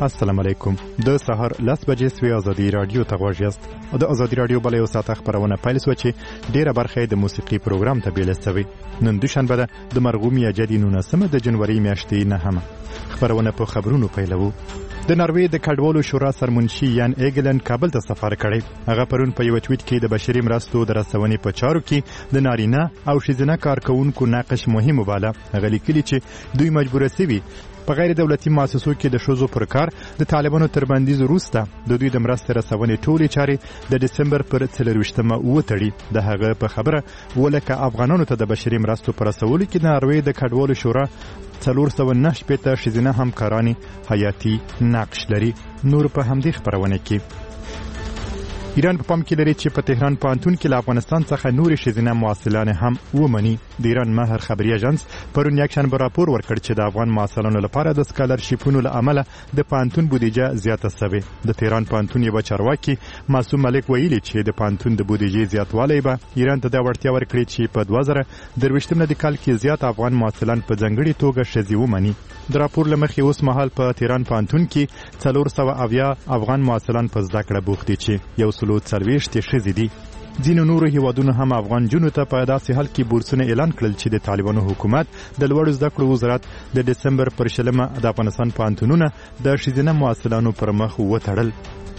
السلام علیکم. د سهار 10 بجې سوی ازادي رادیو ته غواړئ یاست. د ازادي رادیو بل یو ساعت خبرونه پیل شو چې ډیره برخه د موسیقي پروګرام ته بیل شوی. نن دوشنبه ده د مرغوم یا جدي 19 د جنوري میاشتې نه هم خبرونه په خبرونو پیلوو. د ناروې د کډوالو شورا سرمنشي یان ایګلن کابل ته سفر کړی. هغه پرون په یو ټویټ کې د بشري مرستو د رسونې په چارو کې د نارینه او ښځینه کارکونکو ناقص مهم وباله. هغه لیکلي چې دوی مجبور شوي په غیر دولتي مؤسسو کې د ښځو پر کار د طالبانو تر بندیز وروسته د دوی د مرستې رسونې ټولې چارې د ډسمبر پر 24مه وتړي. د هغه په خبره ولکه افغانانو ته د بشري مرستو پر رسولو کې د ناروې د کډوالو شورا 409 ښځینه همکارانې حیاتي نقش لري. نور په همدې خبرونه کې ایران په پام کې لري چې په تهران پوهنتون کې له افغانستان څخه نورې ښځینه محصلانې هم ومني. د ایران مهر خبري اژانس پرون یکشنبه راپور ورکړ چې د افغان محصلانو لپاره د سکالرشیپونو له امله د پوهنتون بودیجه زیاته شوې. د تهران پوهنتون یو چارواکي معصوم ملک ویلي چې د پوهنتون د بودیجې زیاتوالی به ایران ته د وړتیا ورکړي چې په 2023 میلادي کال کې زیات افغان محصلان په ځانګړي توګه ښځې ومني. د راپور له مخې اوس مهال په تهران پوهنتون کې 470 افغان محصلان په زده کړه بوخت دي چې یو 40 ښځې دي. ځینو نورو هیوادونو هم افغان جنو ته په داسې حال کې بورسونه اعلان کړل چې د طالبانو حکومت د لوړو زده کړو وزارت د ډسمبر پر 20 د افغانستان پوهنتونونه د ښځینه محصلانو پر مخ وتړل.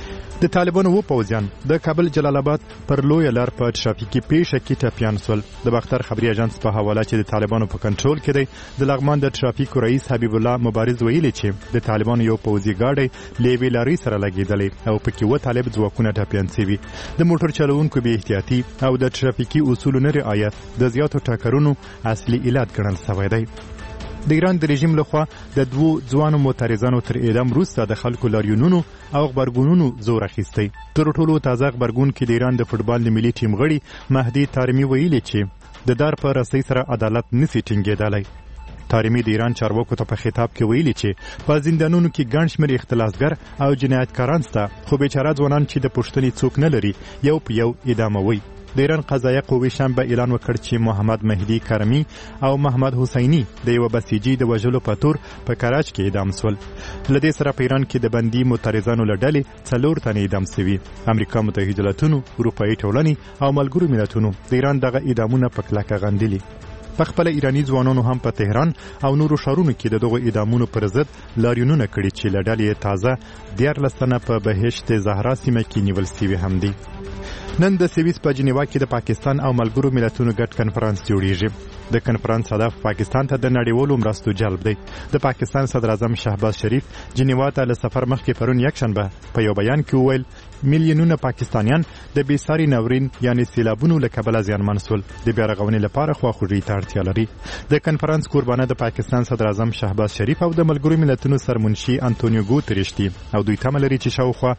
د طالبانو پوځیان د کابل جلال آباد پر لوی لار په ټرافیکي پیښه کې ټپیان شول. د باختر خبري اژانس په حواله چې د طالبانو په کنټرول کې دی د لغمان د ټرافیکو رئیس حبیب الله مبارز ویلي چې د طالبانو یو پوځي ګاډی لیوی لاري سره لګیدلې او پکې و طالب ځواکونه ټپیان شوي. د موټر چلوونکو بې احتیاطي او د ټرافیکي اصولو نه رعایت د زیاتو ټکرونو اصلي علت ګڼل شوی دی. د ایران د رژیم لخوا د دوو ځوانو معترضانو تر اعدام وروسته د خلکو لاریونونو او غبرګونونو زور اخیستی. تر ټولو تازه غبرګون کې د ایران د فوټبال د ملي ټیم غړي مهدي طارمي ویلي چې د دار په رسۍ سره عدالت نسی ټینګېدلی. طارمي د ایران چارواکو ته په خطاب کې ویلي چې په زندانونو کې ګڼ شمېر اختلاسګر او جنایتکاران شته خو بیچاره ځوانان چې د پوښتنې څوک نه لري یو په یو اعداموي. د ایران قضایه قوې شنبه اعلان وکړ چې محمد مهدي کرمی او محمد حسینی د یو بسیجي د وژلو په تور په کراچ کې اعدام شول. له دې سره په ایران کې د بندي معترضانو له ډلې 4 تنه اعدام شوي. امریکا متحده ایالاتونو، اروپایي ټولنې او ملګرو ملتونو د ایران دغه اعدامونه په کلکه غندلي. په خپل ایرانی ځوانانو هم په تهران او نورو ښارونو کې د دغو اعدامونو پر ضد لاریونونه کړي چې له ډلې تازه 14 تنه په بهشت زهرا سیمه کې نیول شوي هم دي. نن د سویس په جنیوا کې د پاکستان او ملګرو ملتونو ګډ کنفرانس جوړیږي. د کنفرانس هدف پاکستان ته د نړیوالو مرستو جلب دی. د پاکستان صدر اعظم شهباز شریف جنیوا ته له سفر مخکې پرون یکشنبه په یو بیان کې وویل میلیونونه پاکستانیان د بیساري ناورین یعنی سیلابونو له کبله زیانمن شول. د بیا رغونې لپاره خواخوږۍ ته اړتیا لري. د کنفرانس قربانه د پاکستان صدر اعظم شهباز شریف او د ملګرو ملتونو سرمنشي انټونیو ګوتریش دي او دوی تمه لري چې شاوخوا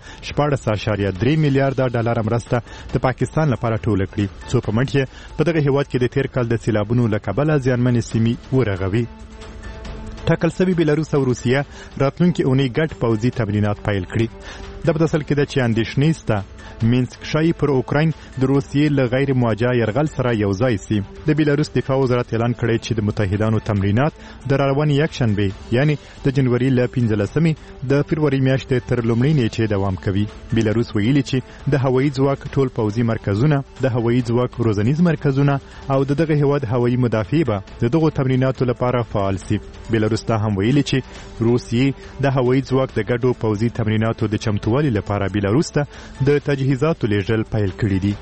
14.3 میلیارډ ډالر مرسته د پاکستان لپاره ټوله کړي څو په منځ په دغه هیواد کې د تیر کال د سیلابونو له کبله زیانمنې سیمې ورغوي. ټاکل شوي بیلاروس او روسیه راتلونکي اونۍ ګډ پوځي تمرینات پیل کړي. د په اصل کې د چې اندېښنې شته مینسک ښایي پر اوکراین د روسیې له غیر مواجه یرغل سره یو ځای سي. د بیلاروس دفاع وزارت اعلان کړی چې د متحدانو تمرینات د روانې یکشنبې یعنی د جنوري له 15 د فروری میاشتې تر لومړۍ نیټې دوام کوي. بیلاروس ویلي چې د هوایي ځواک ټول پوځي مرکزونه، د هوایي ځواک روزنیز مرکزونه او دغه هیواد هوایي مدافع به د دغو تمریناتو لپاره فعال سي. بیلاروس ته هم ویلي چې روسیې د هوایي ځواک د ګډو پوځي تمریناتو د چمتووالي لپاره بیلاروس ته د تجهیزاتو لیږل پیل کړي دي.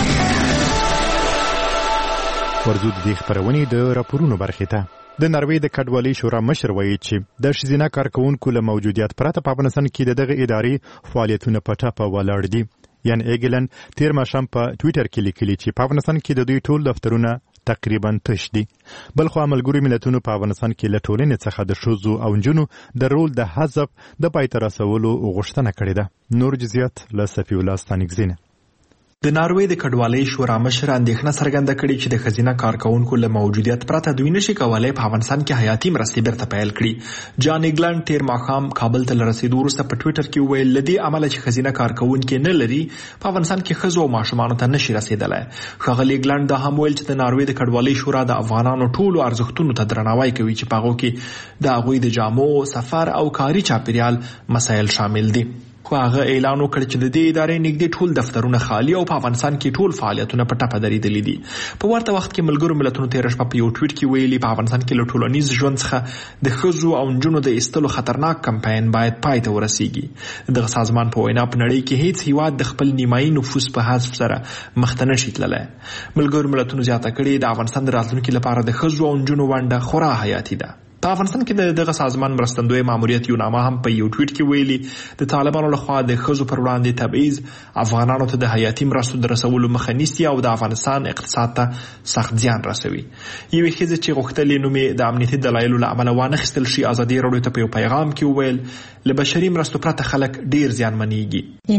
ورځو د دې خبرونې د راپورونو برخې ته. د ناروې د کډوالۍ شورا مشر وایي چې د ښځینه کارکونکو له موجودیت پرته په افغانستان کې د دغه ادارې فعالیتونه په ټاپه ولاړ دي. یان ایګلن تیر ماښام په ټویټر کې لیکلي چې په افغانستان کې د دوی ټول دفترونه تقریبا تش دي. بلخو ملګرو ملتونو په افغانستان کې له ټولنې څخه د ښځو او نجونو د رول د حذف د پای ته رسولو غوښتنه کړې ده. نور جزئیات له صفي الله ستانکزینه. د ناروې د کډوالۍ شورا مشر اندېښنه څرګنده کړې چې د ښځینه کارکونکو له موجودیت پرته دوی نشي کولی په افغانستان کې حیاتي مرستې بیرته پیل کړي. جان ایګلند تیر ماښام کابل ته له رسېدو وروسته په ټویټر کې وویل له دې امله چې ښځینه کارکونکي نه لري په افغانستان کې ښځو او ماشومانو ته نشي رسېدلی. ښاغلي ایګلند دا هم ویل چې د ناروې د کډوالۍ شورا د افغانانو ټولو ارزښتونو ته درناوی کوي چې په هغو کې د هغوی د جامو، سفر او کاري چاپیریال مسایل شامل دي. خو هغه اعلان وکړ چې د دې ادارې نږدې ټول دفترونه خالی او په افغانستان کې ټول فعالیتونه په ټپه درېدلي دي. په ورته وخت کې ملګرو ملتونو تېره شپه په یو ټویټ کې ویلي په افغانستان کې له ټولنیز ژوند څخه د ښځو او نجونو د ایستلو خطرناک کمپاین باید پای ته ورسیږي. دغه سازمان په وینا په نړۍ کې هیڅ هیواد د خپل نیمایي نفوس په حذف سره مخ ته نشي تللی. ملګرو ملتونو زیاته کړې د افغانستان د راتلونکي لپاره د ښځو او نجونو ونډه خورا حیاتي ده. په افغانستان کې دغه سازمان مرستندوی ماموریت یونامه هم په یو ټویټ کې ویلي د طالبانو لخوا د ښځو پر وړاندې تبعیض افغانانو ته د حیاتي مرستو د رسولو مخه نیسي او د افغانستان اقتصاد ته سخت زیان رسوي. یوې ښځې چې غوښتلې نوم یې د امنیتي دلایلو له امله وانخیستل شي ازادي راډیو ته په یو پیغام کې وویل له بشري مرستو پرته خلک ډیر زیانمنېږي.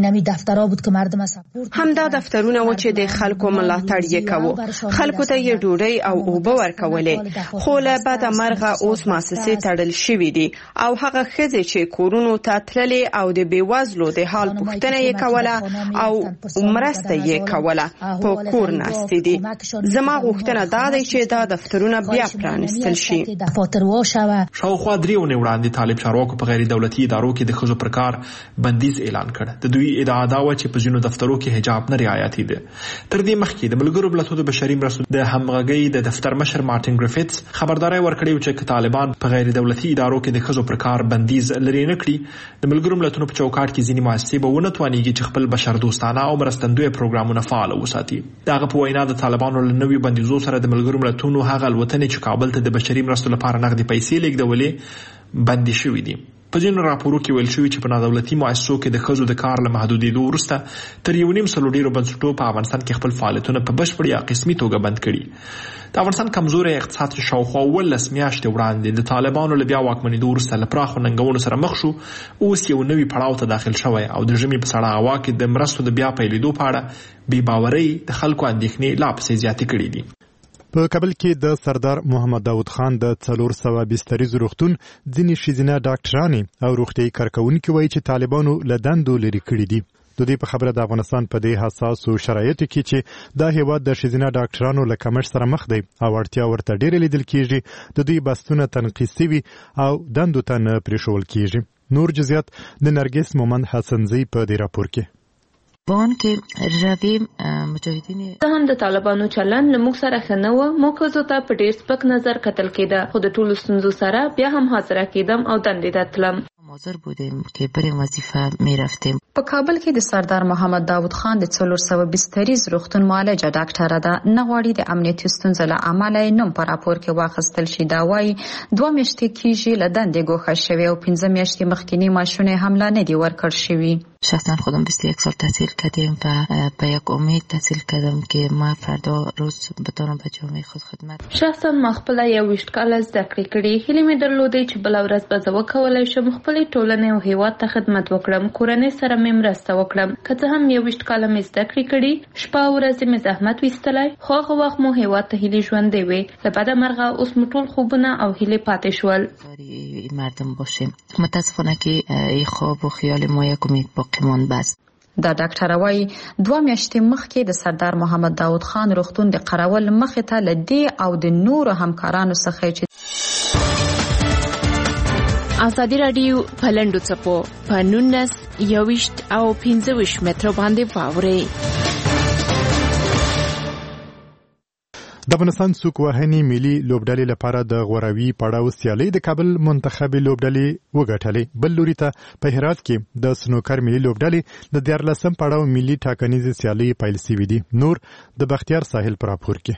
همدا دفترونه و چې د خلکو ملاتړ یې کوو، خلکو ته یې ډوډۍ او اوبه ورکولې، خو له بده مرغه اوس مؤسسې تړل شوې دي او هغه ښځې چې کورونو ته تللې او د بېوزلو د حال پوښتنه یې کوله او مرسته یې کوله په کور ناستې دي. زما غوښتنه دا دی چې دا دفترونه بیا پرانستل شي. شاوخوا 3 اونۍ وړاندې طالب چارواکو په غیر دولتي ادارو کې د ښځو پر کار بندیز اعلان کړ. د دوی ادعا دا وه چې په ځینو دفترو کې حجاب نه رعایتي ده. تر دې مخکې د ملګرو ملتونو د بشري مرستو د همغږۍ د دفتر مشر مارټین ګریفټس خبرداری ورکړی چې طالبان په غیر دولتي ادارو کې د ښځو پر کار بندیز لري نه کړي، د ملګرو ملتونو په چوکاټ کې ځینې مؤسسې به ونه توانېږي چې خپل بشردوستانه او مرستندوی پروګرامونه فعال وساتي. د هغه په وینا د طالبانو له نویو بندیزو سره د ملګرو ملتونو هغه الوتنې چې کابل ته د بشري مرستو لپاره نغدي پیسې لیږدولې بندي شوي دي. په ځینو راپورو کې ویل شوي چې په نادولتي مؤسسو کې د ښځو د کار له محدودېدو وروسته تر 1.5 سلو ډېرو بنسټو په افغانستان کې خپل فعالیتونه په بشپړ یا قسمي توګه بند کړي. د افغانستان کمزوری اقتصاد چې شاوخوا 18 میاشتې وړاندې د طالبانو له بیا واکمنېدو وروسته له پراخو ننګونو سره مخ شو، اوس یو نوي پړاو ته داخل شوی او د ژمي په سړه هوا کې د مرستو د بیا پیلېدو په اړه بې باورۍ د خلکو اندېښنې لا پسې زیاتې کړي دي. په کابل کې د سردار محمد داود خان د 400 بستریز روغتون ځینې ښځینه ډاکټرانې او روغتیایي کارکوونکي وایي چې طالبانو له دندو لرې کړي دي. د دې په خبره د افغانستان په دې حساسو شرایطو کې چې دا هیواد د ښځینه ډاکټرانو له کمښت سره مخ دی او اړتیا ورته ډېره لیدل کېږي، د دوی بحثونه تنقید سوي او دندو ته نه پرېښول کېږي. نور جزئیات د نرګس مومند حسنزی په دې راپور کې. بان کې روي مجاهدین ته هم د طالبانو چلن له موږ سره ښه نه و، موږ ښځو ته په ډېر سپک نظر کتل کېده، خو د ټولو ستونزو سره بیا هم حاضره کېدم او دندې ته تلم. حاضر بودیم که بریم وظیفه میرفتیم. په کابل کې د سردار محمد داود خان د 400 بستریز روغتون معالجه ډاکټره ده، نه غواړي د امنیتي ستونزو له امله نوم په راپور کې واخیستل شي. دا وایي 2 میاشتې کېږي له دندې ګوښه شوې او 15 میاشتې مخکینی معاشونه هم لا نه دي ورکړل شوي. شخصا خودم 21 سال تحصیل کردیم و به یک امید تحصیل کردم که ما فردا روز بتونم به جامعه خود خدمت. شخصا ما خپل 21 کال زده کړې کړې، هیله مې درلودې چې بل ورځ به زه وکولای شم خپل ټولنې او هیواد ته خدمت وکړم، کورنۍ سره مې مرسته وکړم. که څه هم 21 کال مې زده کړې کړې، شپه او ورځ مې زحمت ویستلی، خو هغه وخت مو هیواد ته هیلې ژوندۍ وې. له بده مرغه اوس مو ټول خوبونه او هیلې پاتې شول. مردم باشیم متاسفانه که این خواب و خیال ما یک امید باقی ماند بس. دا ډاکټر وايي 2 میاشتې مخکې د سردار محمد داود خان روغتون د قراول مخې ته لدی او د نورو همکارانو څخه چې ازادي راډیو پلندو چپو په 19 21 او 25 متر باندې واوري. د افغانستان څوک وهني ملي لوبډلې لپاره د غوراوي پړاو سیالي د کابل منتخب لوبډلې وګټلې. بل لوري ته په هرات کې د سنوکر ملي لوبډلې د 14 پړاو ملي ټاکنیز سیالي پیل شوې دي. نور د بختیار ساحل پر راپور کې.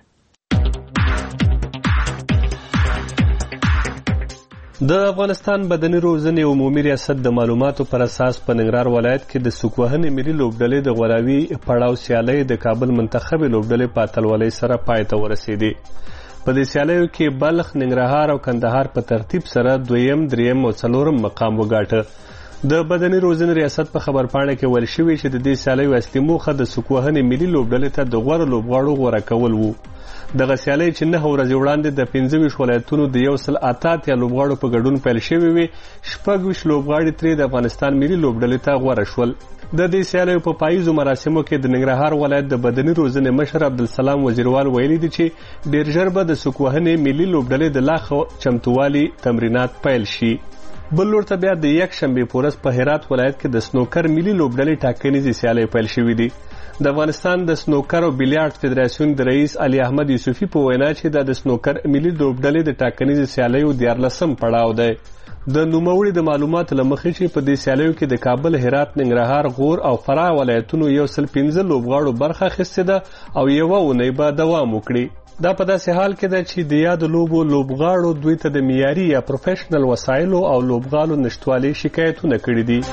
د افغانستان بدني روزنې عمومي ریاست د معلوماتو پر اساس په ننګرهار ولایت کې د سوکوهنې ملي لوبډلې د غوراوي پړاو سیالۍ د کابل منتخب لوبډلې په اتلولۍ سره پای ته ورسېدې. په دې سیالیو کې بلخ، ننګرهار او کندهار په ترتیب سره 2م، 3م او 4م مقام وګاټه. د بدني روزنې ریاست په خبرپاڼه کې ویل شوی چې د دې سیالیو اصلي موخه د سکوهنې ملي لوبډلې ته د غوره لوبغاړو غوره کول وو. دغه سیالۍ چې 9 ورځې وړاندې د 25 ولایتونو د 108 لوبغاړو په ګډون پیل شوې وې، 26 لوبغاړي ترې د افغانستان ملي لوبډلې ته غوره شول. د دې سیالیو په پاییزو مراسمو کې د ننګرهار ولایت د بدني روزنې مشر عبدالسلام وزیروال ویلي دي چې ډېر ژر به د سکوهنې ملي لوبډلې د لا ښه چمتووالي تمرینات پیل شي. بل لور ته بیا د یکشنبې په ورځ په هرات ولایت کې د سنوکر ملي لوبډلې ټاکنیزې سیالۍ پیل شوې دي. د افغانستان د سنوکر او بیلیارډ فدراسیون د رئیس علي احمد یوسفي په وینا چې د سنوکر ملي لوبډلې د ټاکنیزې سیالیو 14م پړاو دی. د نوموړي د معلوماتو له مخې چې په دې سیالیو کې د کابل، هرات، ننګرهار، غور او فراه ولایتونو 115 لوبغاړو برخه اخیستې ده او یوه اونۍ به دوام وکړي. دا په داسې حال کې ده چې د یاد لوبغاړو دوی ته د معیاري یا پروفیشنل وسایلو او لوبغالو نشتوالي شکایتونه کړي دي.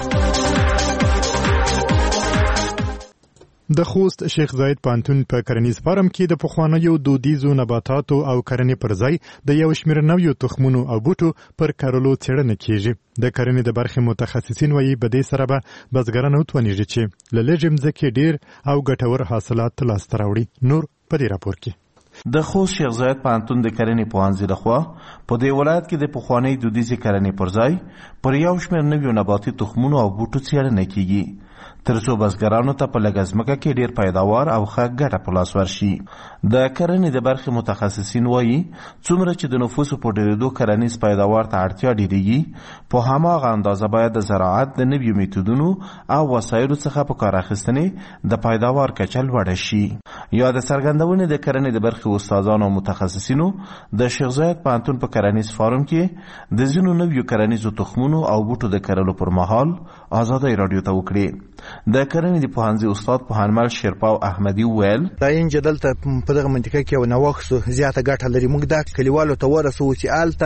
د خوست شیخ زاید پانتون په کرنیز فارم کې د پخوانیو دودیزو نباتاتو او کرنې پر ځای د یو شمېر نویو تخمونو او بوټو پر کرلو څېړنه کیږي. د کرنې د برخې متخصصین وایي په دې سره به بزګران وتوانیږي چې له لږې مځکې ډېر او ګټور حاصلات لاسته راوړي. نور په دې راپور کې د خوست شیخ زاید پانتون د کرنې پوهنځي لخوا په دې ولایت کې د پخوانۍ دودیزې کرنې پر ځای پر یو شمېر نویو نباتي تخمونو او بوټو څېړنه کیږي ترڅو بزګرانو ته په لږه ځمکه کې ډېر پیداوار او ښه ګټه په لاس ورشي. د کرنې د برخې متخصصین وایي څومره چې د نفوسو په ډېرېدو کرنیز پیداوار ته اړتیا ډېرېږي، په هماغه اندازه باید د زراعت د نویو میتودونو او وسایلو څخه په کار اخیستنې د پیداوار کچه لوړه شي. یا د څرګندونې د کرنې د برخې استادانو او متخصصینو د شیخ زاید پوهنتون په کرنیز فارم کې د ځینو نویو کرنیزو تخمونو او بوټو د کرلو پر مهال آزادۍ راډیو ته وکړې. د کرنې د پوهنځي استاد پوهنمل شیرپاو احمدي وویل دا انجه دلته په دغه منطقه کې یو نوښت زیاته ګټه لري. موږ دا کلیوالو ته ورسوو چې هلته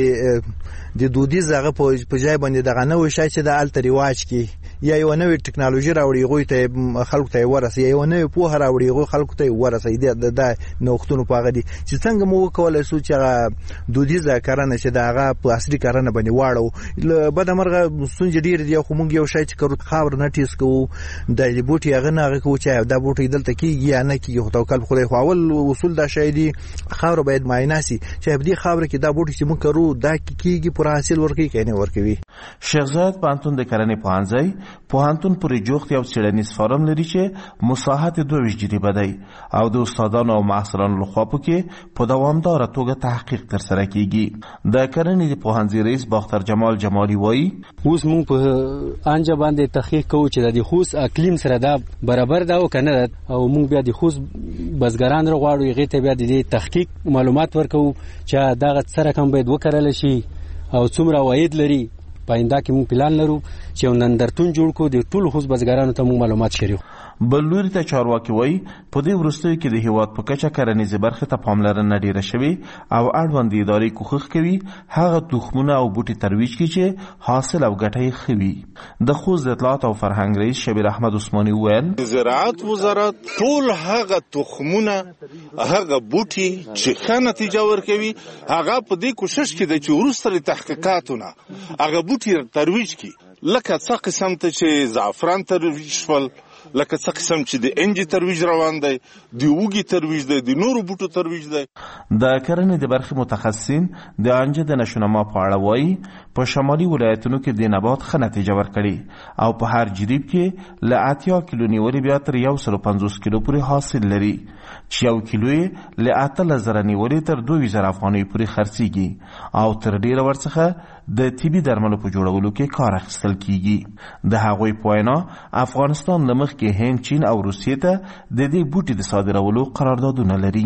د دودیز هغه په ځای باندې دغه نوی شی چې د هلته رواج کړي یا یو نوې ټکنالوژي راوړي هغوی ته خلکو ته یې ورسوي، یو نوې پوهه راوړي هغوی خلکو ته یې ورسوي. د نوښتونو په هغه دي چې څنګه موږ وکولی شو چې هغه دودیزه کرنه چې د هغه په عصري کرنه باندې واړو. له بدمرغه ستونزې ډېرې دي، خو موږ یو شی چې کرو خاور نه ټیز کوو، د بوټي هغه نه هغه کوو چې دا بوټی دلته کېږي یا نه کېږي. خو توکل په خدای، خو اول اصول دا شی دي خاوره باید معاینه سي چې په دې خاوره کې دا بوټي چې موږ کرو دا کېږي پوره حاصل ورکوي که نه ورکوي. شیخ زاید پوهنتون د کرنې پوهنځی پوهنتون پورې جوخت یو څېړنیز فارم لري چې مساحت 22 جریبه دی او د استادانو او محصلانو لخوا پکې په دوامداره توګه تحقیق ترسره کیږي. د کرنې د پوهنځي رئیس باختر جمال جمالي وایي اوس موږ په انجه باندې تحقیق کوو چې د خوست اقلیم سره دا برابر ده او کنه، او موږ بیا د خوست بزګران راغواړو هغې ته بیا د تحقیق معلومات ورکوو چې دغه څه رقم باید وکرل شي او څومره عواید لري. په آینده کې موږ پلان لرو چې یو نندرتون جوړ کړو د ټولو خوست بزګرانو ته موږ معلومات شریکو. بل لوري ته چارواکي وایي په دې وروستیو کې د هیواد په کچه کرنیزې برخې ته پاملرنه ډېره شوې او اړوندې ادارې کوښښ کوي هغه تخمونه او بوټي ترویج کړي چې حاصل او ګټه یې ښه وي. د خوست د اطلاعات او فرهنګ رئیس شبیر احمد عثماني وویل زراعت وزارت ټول هغه تخمونه هغه بوټي چې ښه نتیجه ورکوي هغه په دې کوشش کې دی چې وروسته د تحقیقاتونه هغه بوټي ترویج کړي، لکه څه قسم ته چې زعفران ترویج شول، لکه څه قسم چې د انجی ترویج روان دی، د وږي ترویج دی، د نورو بوټو ترویج دی. د کرنې د برخې متخصصین د انجه د نشونما په اړه وایي په شمالي ولایتونو کې د نبات ښه نتیجه ورکړي او په هر جریب کې له 80 کیلو نیولې بیا تر 150 کیلو پورې حاصل لري چې یو کیلو یې له 8000 نیولې تر 2000 افغانۍ پورې خرڅېږي او تر ډېره ورڅخه د طبي درملو په جوړولو کې کار اخیستل کیږي. د هغوی په وینا افغانستان له مخکې هند، چین او روسیې ته د دې بوټي د صادرولو قراردادونه لري.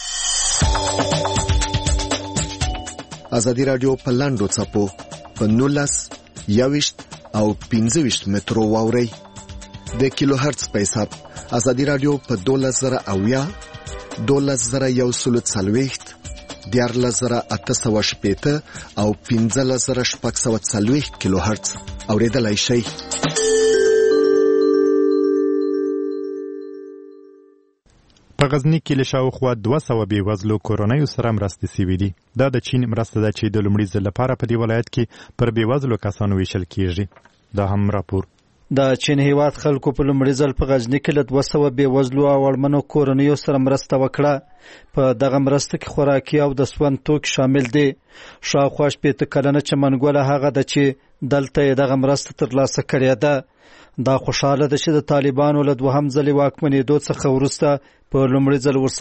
ازادي راډیو په لاندو څپو په 19 21 او 25 مترو واوري د کیلو هرتز په حساب. ازادي راډیو په 12000 12140 14880 او 15640 کیلو هرتز اوریدلای شئ. په غزنی کې له شاوخوا 200 بېوزلو کورنیو سره مرستې شوې دي. دا د چین مرسته ده چې د لومړي ځل لپاره په دې ولایت کې پر بېوزلو کسانو ویشل کیږي. دا هم راپور. د چین هیواد خلکو په لومړي ځل په غزني کې له 200 بېوزلو او اړمنو کورنیو سره مرسته وکړه. په دغه مرسته کې خوراکي او د سون توکي شامل دي. شاوخوا 80 کلنه چمنګوله هغه ده چې دلته یې دغه مرسته ترلاسه کړې ده. دا خوشاله ده چې د طالبانو له دوهم ځلې واکمنېدو څخه وروسته په لومړي ځل ورسره